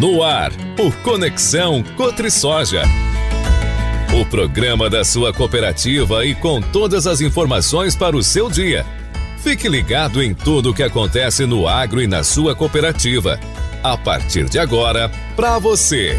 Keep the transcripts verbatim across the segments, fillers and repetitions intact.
No ar, o Conexão CotriSoja. O programa da sua cooperativa e com todas as informações para o seu dia. Fique ligado em tudo o que acontece no agro e na sua cooperativa. A partir de agora, para você.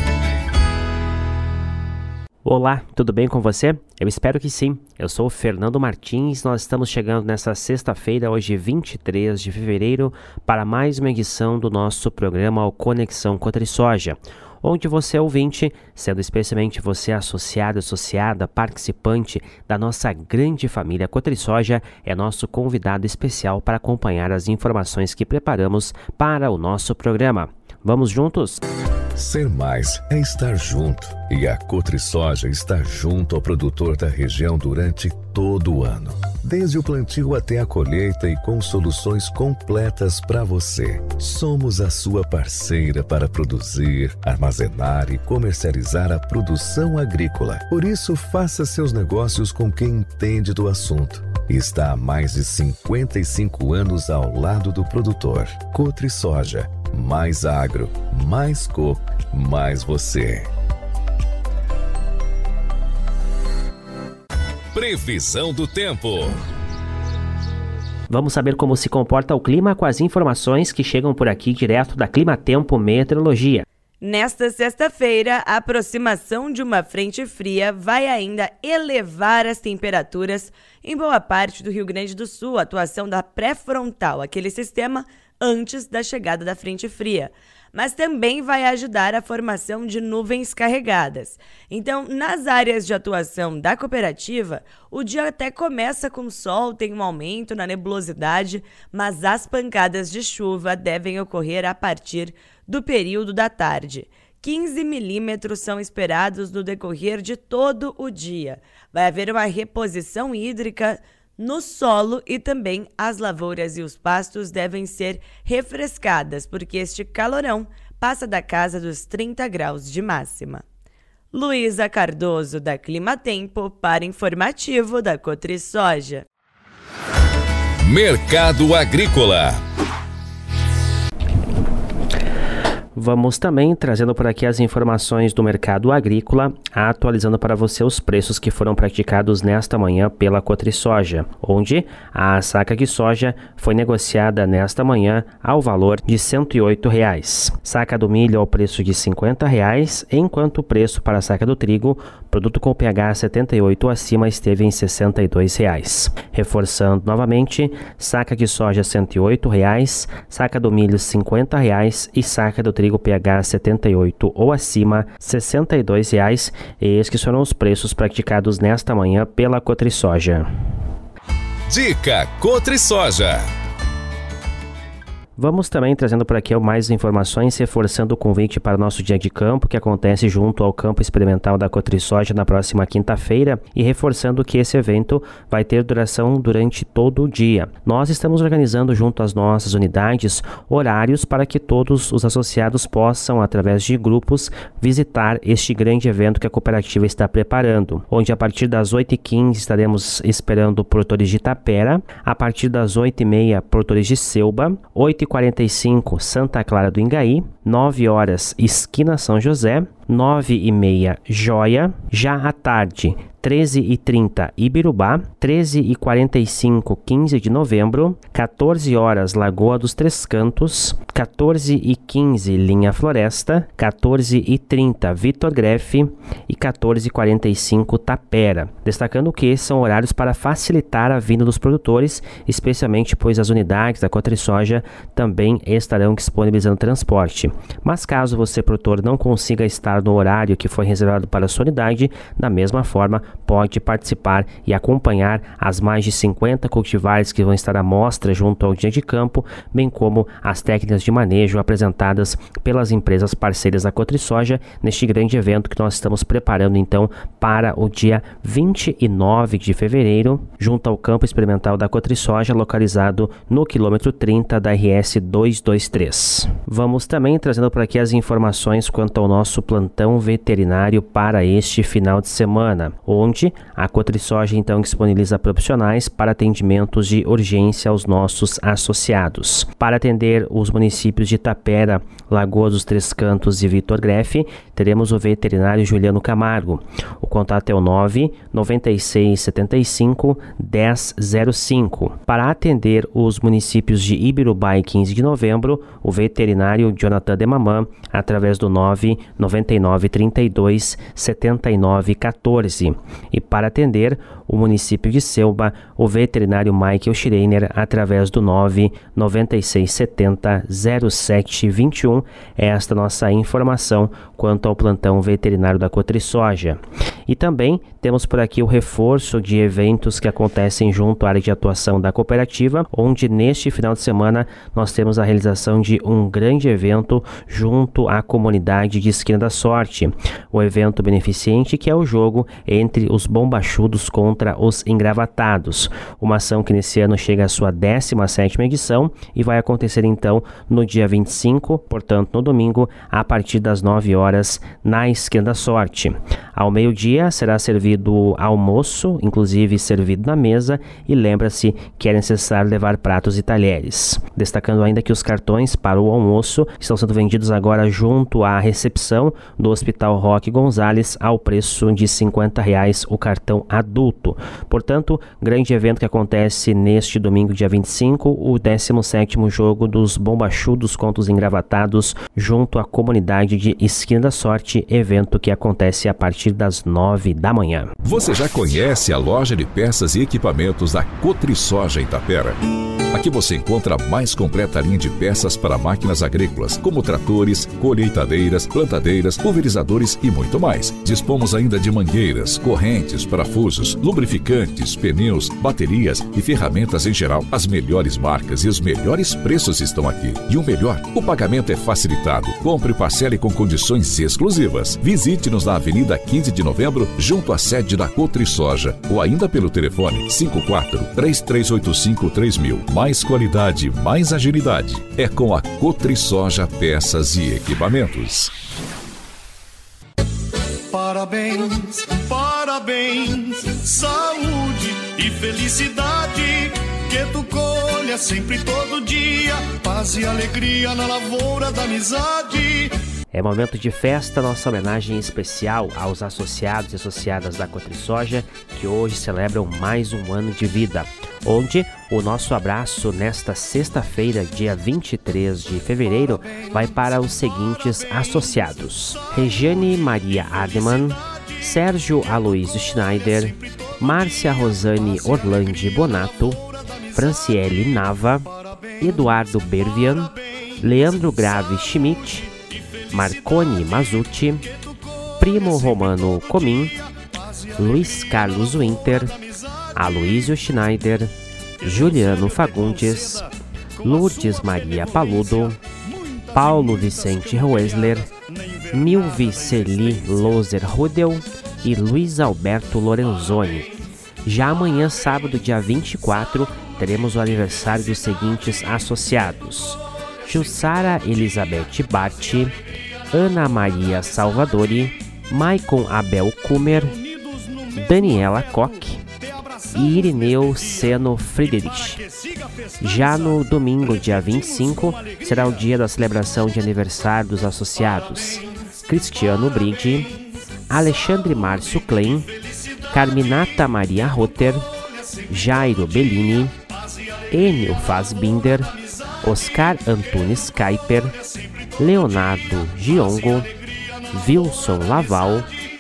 Olá, tudo bem com você? Eu espero que sim. Eu sou o Fernando Martins, nós estamos chegando nesta sexta-feira, hoje vinte e três de fevereiro, para mais uma edição do nosso programa o Conexão CotriSoja, onde você é ouvinte, sendo especialmente você associado, associada, participante da nossa grande família CotriSoja, é nosso convidado especial para acompanhar as informações que preparamos para o nosso programa. Vamos juntos? Ser mais é estar junto, e a CotriSoja está junto ao produtor da região durante todo o ano. Desde o plantio até a colheita e com soluções completas para você. Somos a sua parceira para produzir, armazenar e comercializar a produção agrícola. Por isso, faça seus negócios com quem entende do assunto. Está há mais de cinquenta e cinco anos ao lado do produtor. CotriSoja. Mais agro, mais coop, mais você. Previsão do tempo. Vamos saber como se comporta o clima com as informações que chegam por aqui direto da Climatempo Meteorologia. Nesta sexta-feira, a aproximação de uma frente fria vai ainda elevar as temperaturas em boa parte do Rio Grande do Sul, a atuação da pré-frontal, aquele sistema antes da chegada da frente fria, mas também vai ajudar a formação de nuvens carregadas. Então, nas áreas de atuação da cooperativa, o dia até começa com sol, tem um aumento na nebulosidade, mas as pancadas de chuva devem ocorrer a partir do período da tarde. quinze milímetros são esperados no decorrer de todo o dia. Vai haver uma reposição hídrica no solo e também as lavouras e os pastos devem ser refrescadas, porque este calorão passa da casa dos trinta graus de máxima. Luísa Cardoso, da Climatempo, para informativo da CotriSoja. Mercado Agrícola. Vamos também trazendo por aqui as informações do mercado agrícola, atualizando para você os preços que foram praticados nesta manhã pela CotriSoja, onde a saca de soja foi negociada nesta manhã ao valor de cento e oito reais. Saca do milho ao preço de cinquenta reais, enquanto o preço para a saca do trigo, produto com pH setenta e oito ou acima, esteve em sessenta e dois reais. Reforçando novamente, saca de soja cento e oito reais, saca do milho cinquenta reais e saca do trigo pH setenta e oito ou acima, sessenta e dois reais. Estes foram os preços praticados nesta manhã pela CotriSoja. Dica CotriSoja. Vamos também trazendo por aqui mais informações, reforçando o convite para o nosso dia de campo, que acontece junto ao campo experimental da CotriSoja na próxima quinta-feira, e reforçando que esse evento vai ter duração durante todo o dia. Nós estamos organizando junto às nossas unidades horários para que todos os associados possam, através de grupos, visitar este grande evento que a cooperativa está preparando, onde a partir das oito e quinze estaremos esperando produtores de Tapera, a partir das oito e meia produtores de Selba, oito e quarenta e cinco Santa Clara do Ingaí, nove horas Esquina São José, nove e meia Joia, já à tarde treze e trinta Ibirubá, treze e quarenta e cinco quinze de novembro, quatorze horas Lagoa dos Três Cantos, quatorze e quinze Linha Floresta, quatorze e trinta Vitor Grefe e quatorze e quarenta e cinco Tapera. Destacando que são horários para facilitar a vinda dos produtores, especialmente pois as unidades da CotriSoja também estarão disponibilizando transporte. Mas caso você, produtor, não consiga estar no horário que foi reservado para a sua unidade, da mesma forma, pode participar e acompanhar as mais de cinquenta cultivares que vão estar à mostra junto ao dia de campo, bem como as técnicas de manejo apresentadas pelas empresas parceiras da CotriSoja neste grande evento que nós estamos preparando então para o dia vinte e nove de fevereiro, junto ao campo experimental da CotriSoja, localizado no quilômetro trinta da R S duzentos e vinte e três. Vamos também trazendo por aqui as informações quanto ao nosso plantão plantão veterinário para este final de semana, onde a Cotrisoja então disponibiliza profissionais para atendimentos de urgência aos nossos associados. Para atender os municípios de Tapera, Lagoa dos Três Cantos e Vitor Grefe, teremos o veterinário Juliano Camargo. O contato é o nove nove seis sete cinco um zero zero cinco. Para atender os municípios de Ibirubá e quinze de novembro, o veterinário Jonathan Demamã, através do nove nove nove três dois sete nove um quatro. E para atender o município de Selba, o veterinário Michael Schreiner, através do nove nove seis sete zero sete dois um. Esta nossa informação quanto ao plantão veterinário da Cotrisoja. E também temos por aqui o reforço de eventos que acontecem junto à área de atuação da cooperativa, onde neste final de semana nós temos a realização de um grande evento junto à comunidade de Esquina da Sorte. O evento beneficente que é o jogo entre os bombachudos contra os engravatados. Uma ação que nesse ano chega à sua décima sétima edição e vai acontecer então no dia vinte e cinco, portanto no domingo, a partir das nove horas na Esquina da Sorte. Ao meio-dia será servido almoço, inclusive servido na mesa, e lembra-se que é necessário levar pratos e talheres. Destacando ainda que os cartões para o almoço estão sendo vendidos agora junto à recepção do Hospital Roque Gonzalez ao preço de cinquenta reais o cartão adulto. Portanto, grande evento que acontece neste domingo, dia vinte e cinco, o décimo sétimo jogo dos bombachudos contra os engravatados junto à comunidade de Esquina da Sorte, evento que acontece a partir das nove da manhã. Você já conhece a loja de peças e equipamentos da Cotrisoja em Tapera? Aqui você encontra a mais completa linha de peças para máquinas agrícolas, como tratores, colheitadeiras, plantadeiras, pulverizadores e muito mais. Dispomos ainda de mangueiras, correntes, parafusos, lubrificantes, pneus, baterias e ferramentas em geral. As melhores marcas e os melhores preços estão aqui. E o melhor, o pagamento é facilitado. Compre e parcele com condições exclusivas. Visite-nos na Avenida quinze de novembro, junto à sede da Cotrisoja, ou ainda pelo telefone cinco quatro três três oito cinco três mil. Mais qualidade, mais agilidade. É com a Cotrisoja Peças e Equipamentos. Parabéns, parabéns, saúde e felicidade, que tu colha sempre todo dia, paz e alegria na lavoura da amizade. É momento de festa, nossa homenagem especial aos associados e associadas da Cotrisoja, que hoje celebram mais um ano de vida, onde o nosso abraço nesta sexta-feira, dia vinte e três de fevereiro, vai para os seguintes associados: Regiane Maria Ardeman, Sérgio Aloysio Schneider, Márcia Rosane Orlandi Bonato, Franciele Nava, Eduardo Bervian, Leandro Grave Schmidt, Marconi Mazucci, Primo Romano Comim, Luiz Carlos Winter, Aloysio Schneider, Juliano Fagundes, Lourdes Maria Paludo, Paulo Vicente Roesler, Milvi Celi Loser Rudel e Luiz Alberto Lorenzoni. Já amanhã, sábado, dia vinte e quatro, teremos o aniversário dos seguintes associados: Jussara Elizabeth Batti, Ana Maria Salvadori, Maicon Abel Kumer, Daniela Koch e Irineu Seno Friedrich. Já no domingo, dia vinte e cinco, será o dia da celebração de aniversário dos associados: Cristiano Bride, Alexandre Márcio Klein, Carminata Maria Rotter, Jairo Bellini, Enio Fassbinder, Oscar Antunes Kuiper, Leonardo Giongo, Wilson Laval,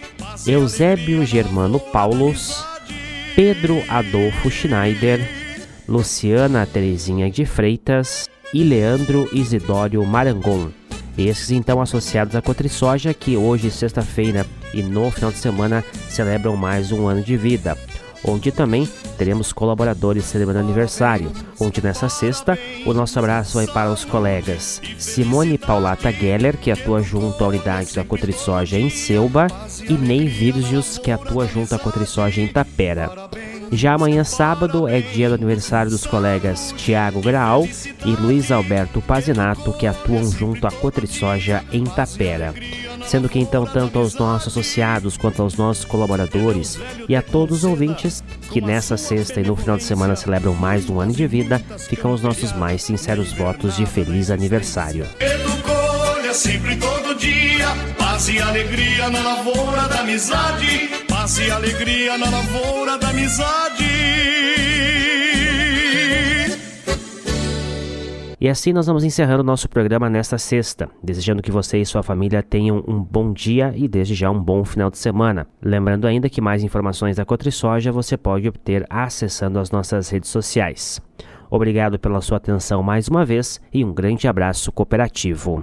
Eusébio Germano Paulos, Pedro Adolfo Schneider, Luciana Terezinha de Freitas e Leandro Isidório Marangon. Esses então associados à Cotrisoja, que hoje, sexta-feira e no final de semana, celebram mais um ano de vida, onde também teremos colaboradores celebrando aniversário, onde nessa sexta o nosso abraço vai para os colegas Simone Paulata Geller, que atua junto à unidade da Cotrisoja em Selba, e Ney Virgius, que atua junto à Cotrisoja em Tapera. Já amanhã, sábado, é dia do aniversário dos colegas Tiago Graal e Luiz Alberto Pazinato, que atuam junto à Cotrisoja em Tapera. Sendo que então tanto aos nossos associados quanto aos nossos colaboradores e a todos os ouvintes que nessa sexta e no final de semana celebram mais de um ano de vida, ficam os nossos mais sinceros votos de feliz aniversário. Sempre todo dia, paz e alegria na lavoura da amizade, paz e alegria na lavoura da amizade. E assim nós vamos encerrando o nosso programa nesta sexta, desejando que você e sua família tenham um bom dia e desde já um bom final de semana. Lembrando ainda que mais informações da Cotrisoja você pode obter acessando as nossas redes sociais. Obrigado pela sua atenção mais uma vez e um grande abraço cooperativo.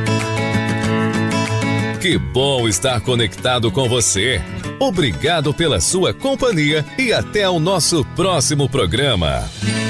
Que bom estar conectado com você. Obrigado pela sua companhia e até o nosso próximo programa.